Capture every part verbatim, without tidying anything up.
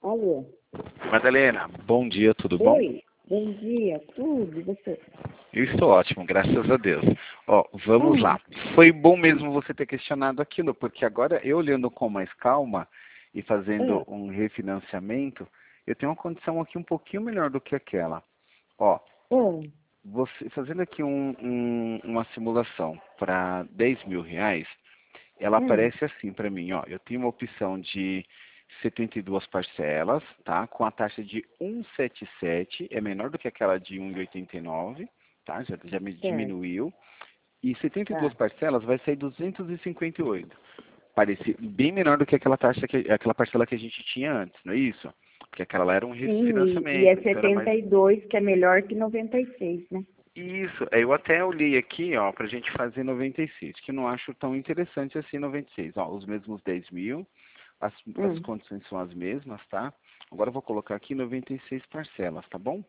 Alô? Madalena, bom dia, tudo bom? Oi, bom dia, tudo, e você? Eu estou ótimo, graças a Deus. Ó, vamos Hum, lá. Foi bom mesmo você ter questionado aquilo, porque agora eu olhando com mais calma e fazendo é, um refinanciamento, eu tenho uma condição aqui um pouquinho melhor do que aquela. Ó, é, você fazendo aqui um, um- uma simulação para dez mil reais, ela hum, aparece assim para mim, ó. Eu tenho uma opção de setenta e duas parcelas, tá? Com a taxa de cento e setenta e sete, é menor do que aquela de um e oitenta e nove, tá? Já, já me certo, diminuiu. E setenta e duas tá. parcelas vai sair duzentos e cinquenta e oito. Parece bem menor do que aquela taxa que aquela parcela que a gente tinha antes, não é isso? Porque aquela lá era um Sim, e, e é refinanciamento, então era mais. setenta e dois, que é melhor que noventa e seis, né? Isso, é, eu até olhei aqui, ó, pra gente fazer noventa e seis, que eu não acho tão interessante assim noventa e seis. Ó, os mesmos dez mil, as, as Hum, condições são as mesmas, tá? Agora eu vou colocar aqui noventa e seis parcelas, tá bom?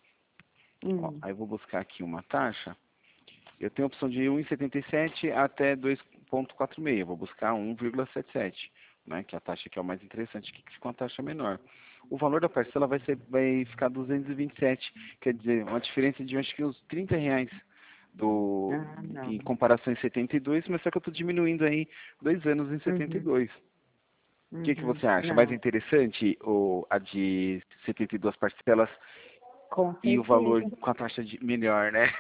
Ó, hum, aí eu vou buscar aqui uma taxa. Eu tenho a opção de um e setenta e sete até dois vírgula quarenta e seis. Eu vou buscar um vírgula setenta e sete, né? Que é a taxa que é o mais interessante, que fica uma taxa menor. O valor da parcela vai, ser, vai ficar duzentos e vinte e sete, quer dizer, uma diferença de acho que uns trinta reais do, ah, não. em comparação em setenta e dois, mas só que eu estou diminuindo aí dois anos em setenta e Uhum, dois. O que, que uhum, você acha? Mais não, interessante ou a de setenta e duas parcelas com e o valor certeza. com a taxa de melhor, né?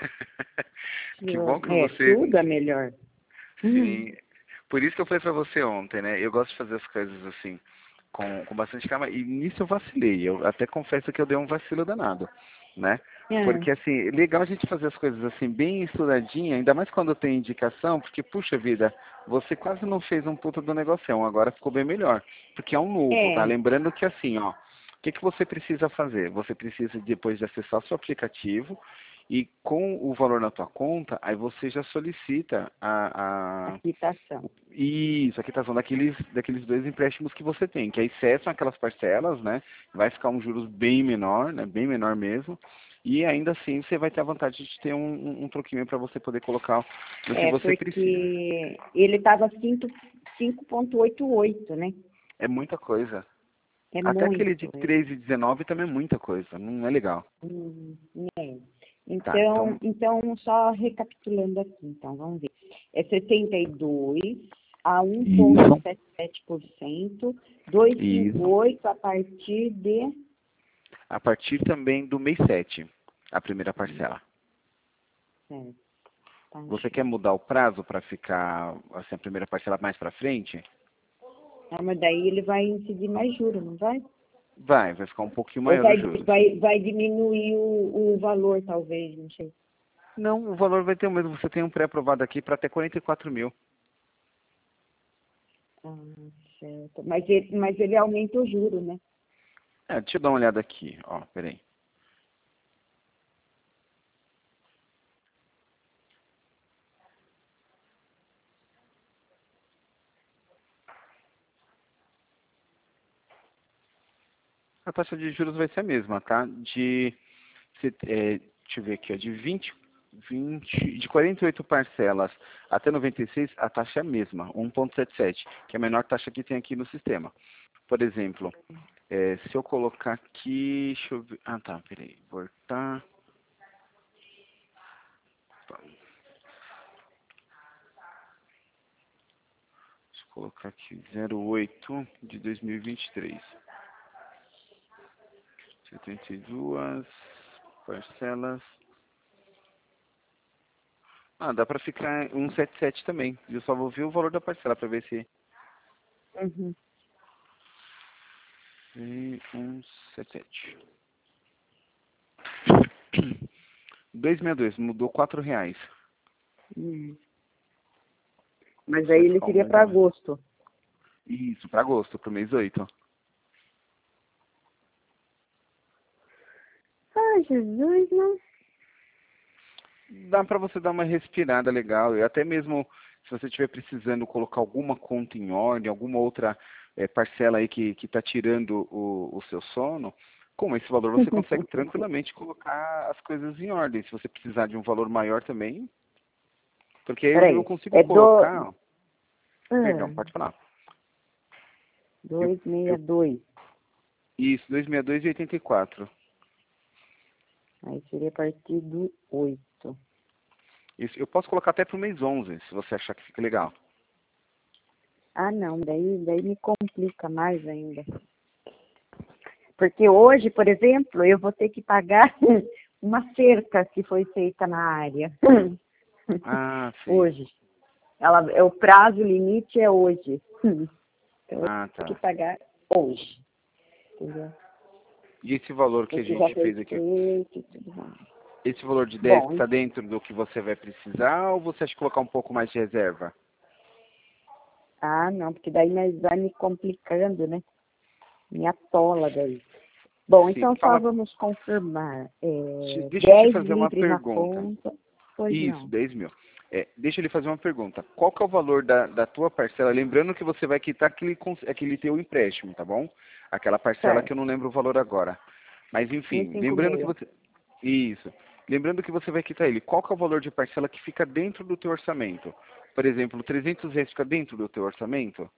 Que Eu- bom que É, você. tudo é melhor. Hum, Sim. Por isso que eu falei pra você ontem, né? Eu gosto de fazer as coisas assim, com, com bastante calma. E nisso eu vacilei. Eu até confesso que eu dei um vacilo danado, né? é, Porque, assim, é legal a gente fazer as coisas assim, bem estudadinha, ainda mais quando tem indicação, porque, puxa vida, você quase não fez um puta do negocião, agora ficou bem melhor. Porque é um novo, tá? é, Lembrando que, assim, ó, o que, que você precisa fazer? Você precisa, depois de acessar o seu aplicativo, e com o valor na tua conta, aí você já solicita a a, a quitação. o- isso, a quitação daqueles, daqueles dois empréstimos que você tem, que aí cessam aquelas parcelas, né? Vai ficar um juros bem menor, né? Bem menor mesmo. E ainda assim você vai ter a vantagem de ter um, um, um troquinho para você poder colocar no que É, você precisa. porque ele estava cinco vírgula oitenta e oito, né? É muita coisa. É Até aquele muito. de É. três e dezenove também é muita coisa, não é legal. Hum, é. Tá, Então, então, então, só recapitulando aqui, então, vamos ver. É setenta e dois a isso, um vírgula setenta e sete por cento, duzentos e cinquenta e isso. oito a partir de... A partir também do mês sete, a primeira parcela. Certo, tá, Você quer joia. mudar o prazo para ficar assim, a primeira parcela mais para frente? Ah, mas daí ele vai incidir mais juros, não vai? Vai, vai ficar um pouquinho Ou maior vai, os juros. vai, vai diminuir o, o valor, talvez, não sei. Não, o valor vai ter o mesmo. Você tem um pré-aprovado aqui para até quarenta e quatro mil. Ah, certo. Mas ele, mas ele aumenta o juro, né? É, deixa eu dar uma olhada aqui. Ó, peraí. A taxa de juros vai ser a mesma, tá? De, se- é, deixa eu ver aqui, ó, de vinte, vinte, de quarenta e oito parcelas até noventa e seis, a taxa é a mesma, um vírgula setenta e sete, que é a menor taxa que tem aqui no sistema. Por exemplo, é, se eu colocar aqui, deixa eu ver, ah tá, peraí, voltar, deixa eu colocar aqui zero oito de dois mil e vinte e três. setenta e duas parcelas. Ah, dá pra ficar um vírgula setenta e sete também. Eu só vou ver o valor da parcela pra ver se... Uhum. cento e setenta e sete. duzentos e sessenta e dois, mudou quatro reais. Hum. Mas Isso aí vai ele ficar um seria bom para valor. agosto. Isso, pra agosto, pro mês oito. Ah, Jesus, não. Dá pra você dar uma respirada legal. E até mesmo se você estiver precisando colocar alguma conta em ordem, alguma outra eh, parcela aí que que tá tirando o, o seu sono, com esse valor você consegue tranquilamente colocar as coisas em ordem. Se você precisar de um valor maior também, porque aí eu, eu Peraí, consigo é do... colocar. Perdão, Ah, pode falar. Eu, duzentos e sessenta e eu, dois. Isso, duzentos e sessenta e dois e oitenta e quatro. Aí seria a partir do oito. Isso, eu posso colocar até para o mês onze, se você achar que fica legal. Ah, não, daí, daí me complica mais ainda. Porque hoje, por exemplo, eu vou ter que pagar uma cerca que foi feita na área. Ah, sim. Hoje. Ela, é o prazo limite é hoje. Então eu Ah, tenho que tá. pagar hoje. Entendeu? E esse valor que a Porque já gente foi fez aqui, feito e tudo mais. esse valor de dez Bom, está dentro do que você vai precisar ou você acha que colocar um pouco mais de reserva? ah, não, porque daí nós vai me complicando, né? Me atola daí. Bom, Sim, então só fala. vamos confirmar. É, Deixa eu te dez fazer uma livres na pergunta. conta. Pois Isso, não. dez mil. É, deixa eu lhe fazer uma pergunta. Qual que é o valor da, da tua parcela? Lembrando que você vai quitar aquele, cons- aquele teu empréstimo, tá bom? Aquela parcela que eu Certo. não lembro o valor agora. Mas um enfim, cinco lembrando que meia. você... Isso. Lembrando que você vai quitar ele. Qual que é o valor de parcela que fica dentro do teu orçamento? Por exemplo, trezentos reais fica dentro do teu orçamento?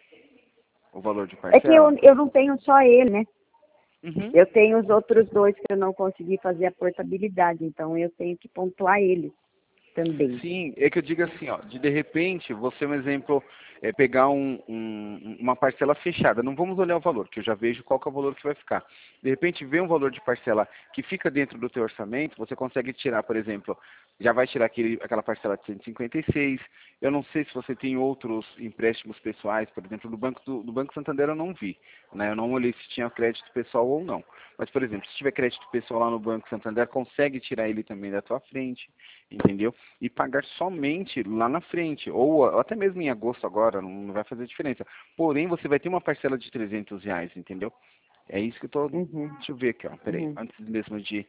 O valor de É que eu, parcela? eu não tenho só ele, né? Uhum. Eu tenho os outros dois que eu não consegui fazer a portabilidade, então eu tenho que pontuar eles também. Sim, é que eu digo assim, ó, de de repente, você, um exemplo, é pegar um, um- uma parcela fechada. Não vamos olhar o valor, que eu já vejo qual que é o valor que vai ficar. De repente, vê um valor de parcela que fica dentro do teu orçamento, você consegue tirar, por exemplo, já vai tirar aquele, aquela parcela de cento e cinquenta e seis. Eu não sei se você tem outros empréstimos pessoais, por exemplo, do Banco, do, do Banco Santander eu não vi, né? Eu não olhei se tinha crédito pessoal ou não. Mas, por exemplo, se tiver crédito pessoal lá no Banco Santander, consegue tirar ele também da tua frente, entendeu? E pagar somente lá na frente, ou até mesmo em agosto agora, não vai fazer diferença. Porém, você vai ter uma parcela de trezentos reais, entendeu? É isso que eu tô... Uhum, Deixa eu ver aqui, ó, peraí, uhum. antes mesmo de...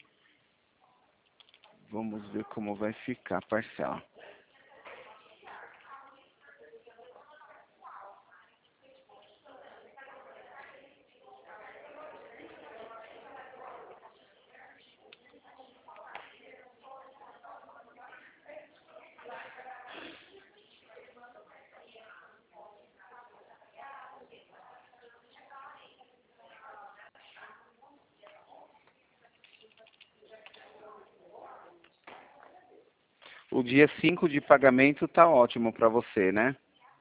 Vamos ver como vai ficar a parcela. O dia cinco de pagamento tá ótimo para você, né?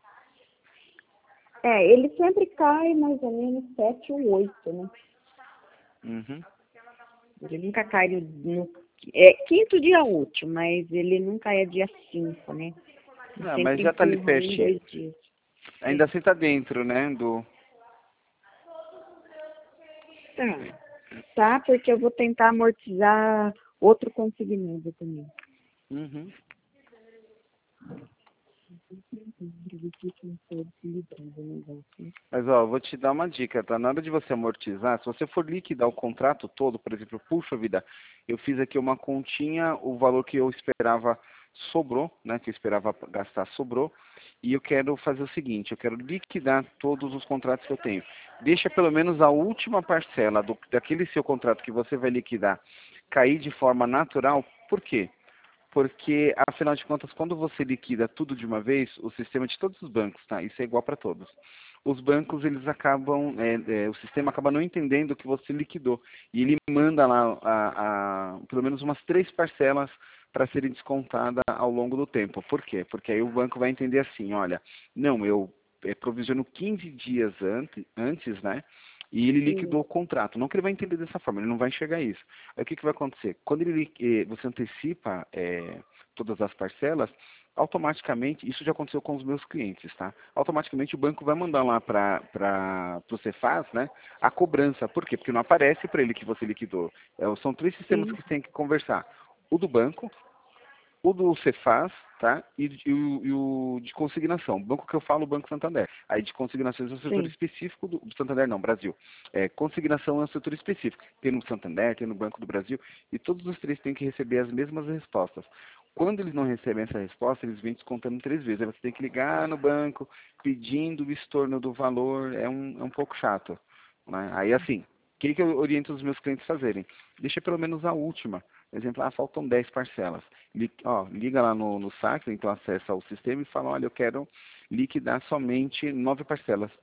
É, ele sempre cai mais ou menos sete ou oito, né? Uhum. Ele nunca cai no, no é, quinto dia útil, mas ele nunca é dia cinco, né? Ele Não, mas sempre já tá ali empurra um, pertinho. dois dias. Ainda É. assim tá dentro, né, do... Tá. Tá, porque eu vou tentar amortizar outro consignado também. Uhum. Mas ó, eu vou te dar uma dica, tá? Na hora de você amortizar, se você for liquidar o contrato todo, por exemplo, puxa vida, eu fiz aqui uma continha, o valor que eu esperava sobrou, né? Que eu esperava gastar sobrou, e eu quero fazer o seguinte, eu quero liquidar todos os contratos que eu tenho. Deixa pelo menos a última parcela do, daquele seu contrato que você vai liquidar cair de forma natural. Por quê? Porque, afinal de contas, quando você liquida tudo de uma vez, o sistema de todos os bancos, tá? Isso é igual para todos. Os bancos, eles acabam, é, é, o sistema acaba não entendendo que você liquidou. E ele manda lá, a, a, pelo menos umas três parcelas para serem descontadas ao longo do tempo. Por quê? Porque aí o banco vai entender assim, olha, não, eu é, provisiono quinze dias antes, antes, né? E ele Sim, liquidou o contrato. Não que ele vai entender dessa forma, ele não vai enxergar isso. Aí o que, que vai acontecer? Quando ele, eh, você antecipa eh, todas as parcelas, automaticamente, isso já aconteceu com os meus clientes, tá? Automaticamente o banco vai mandar lá para o Cefaz, né, a cobrança. Por quê? Porque não aparece para ele que você liquidou. É, são três sistemas sim, que tem que conversar. O do banco, o do Cefaz, tá? E, e, o, e o de consignação. O banco que eu falo, o Banco Santander. Aí de consignações é um setor sim. específico do, do Santander, não, Brasil. É, consignação é um setor específico. Tem no Santander, tem no Banco do Brasil, e todos os três têm que receber as mesmas respostas. Quando eles não recebem essa resposta, eles vêm descontando três vezes. Aí você tem que ligar no banco pedindo o estorno do valor. É um, é um pouco chato, né? Aí assim, o que, que eu oriento os meus clientes a fazerem? Deixa pelo menos a última. Por exemplo, ah, faltam dez parcelas. Li, ó, liga lá no, no saque, então acessa o sistema e fala, olha, eu quero liquidar somente nove parcelas.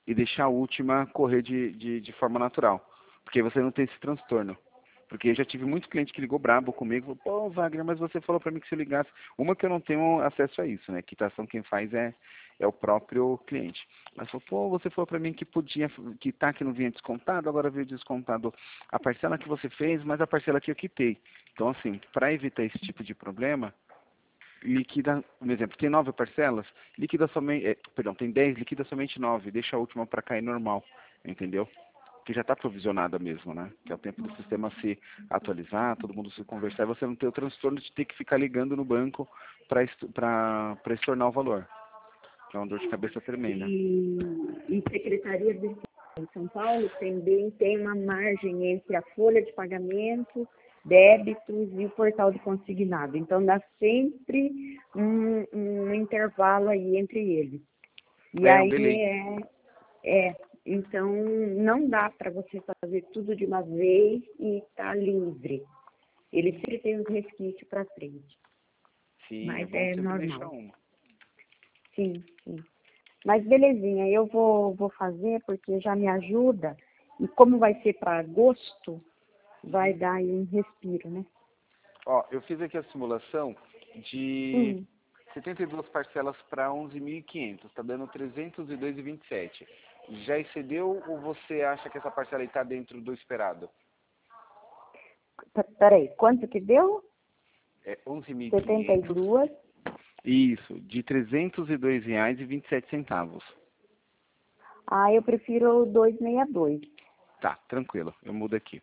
e deixar a última correr de, de, de forma natural. Porque você não tem esse transtorno. Porque eu já tive muito cliente que ligou brabo comigo, falou, pô, Wagner, mas você falou para mim que se eu ligasse. Uma que eu não tenho acesso a isso, né? Quitação quem faz é, é o próprio cliente. Mas falou, pô, você falou para mim que podia quitar, que não vinha descontado, agora veio descontado a parcela que você fez, mas a parcela que eu quitei. Então, assim, para evitar esse tipo de problema, liquida, por exemplo, tem nove parcelas, liquida somente, é, perdão, tem dez, liquida somente nove, deixa a última para cair normal, entendeu? Que já está provisionada mesmo, né? Que é o tempo do sistema se atualizar, todo mundo se conversar, e você não ter o transtorno de ter que ficar ligando no banco para estornar o valor. Que é uma dor de cabeça tremenda. E, e Secretaria de em São Paulo também tem uma margem entre a folha de pagamento, débitos e o portal de consignado. Então, dá sempre um, um intervalo aí entre eles. E É, um aí delay. é, é, então não dá para você fazer tudo de uma vez e estar tá livre. Ele sempre tem uns resquícios para frente. Sim, Mas é é bom sempre deixar normal. uma. Sim, sim. Mas belezinha, eu vou, vou fazer porque já me ajuda. E como vai ser para agosto, vai dar aí um respiro, né? Ó, eu fiz aqui a simulação de Hum. setenta e duas parcelas para onze mil e quinhentos, está dando trezentos e dois vírgula vinte e sete. Já excedeu ou você acha que essa parcela está dentro do esperado? P- Peraí, quanto que deu? É onze mil e setenta e quinhentos. dois. Isso, de trezentos e dois reais e vinte e sete centavos. Ah, eu prefiro o duzentos e sessenta e dois. Tá, tranquilo, eu mudo aqui.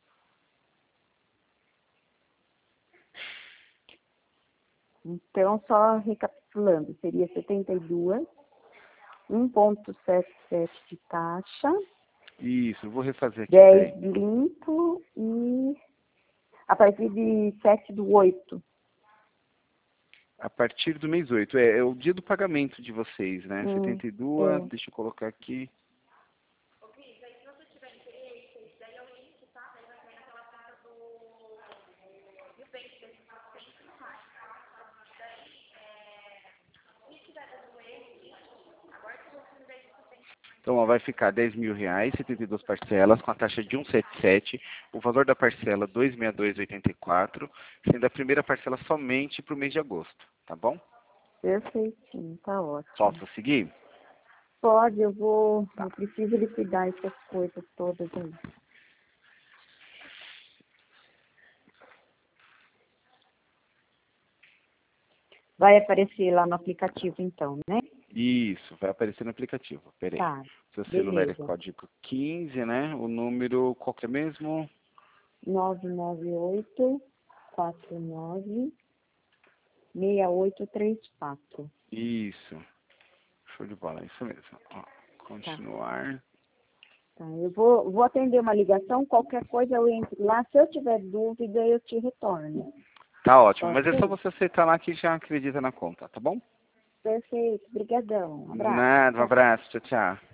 Então, só recapitulando, seria setenta e dois, um vírgula setenta e sete de taxa, Isso, eu vou refazer aqui, dez peraí. limpo e a partir de sete do oito. A partir do mês oito, é, é o dia do pagamento de vocês, né? Hum, setenta e dois, é. deixa eu colocar aqui. Então, ó, vai ficar dez mil reais, setenta e duas parcelas, com a taxa de cento e setenta e sete, o valor da parcela duzentos e sessenta e dois reais e oitenta e quatro centavos, sendo a primeira parcela somente para o mês de agosto, tá bom? Perfeitinho, tá ótimo. Posso seguir? Pode, eu vou, Tá. eu preciso liquidar essas coisas todas aí. Vai aparecer lá no aplicativo então, né? Isso, vai aparecer no aplicativo. Peraí. Tá, Seu celular é beleza. código quinze, né? O número, qual que é mesmo? nove nove oito, quatro nove, seis oito três quatro. Isso. Show de bola, é isso mesmo. Ó, Tá. continuar. Tá, eu vou, vou atender uma ligação, qualquer coisa eu entro lá. Se eu tiver dúvida, eu te retorno. Tá ótimo, Pode mas é só ser? você aceitar lá que já acredita na conta, tá bom? Perfeito, brigadão. Um abraço. Nada, um Tchau, tchau. abraço, tchau, tchau.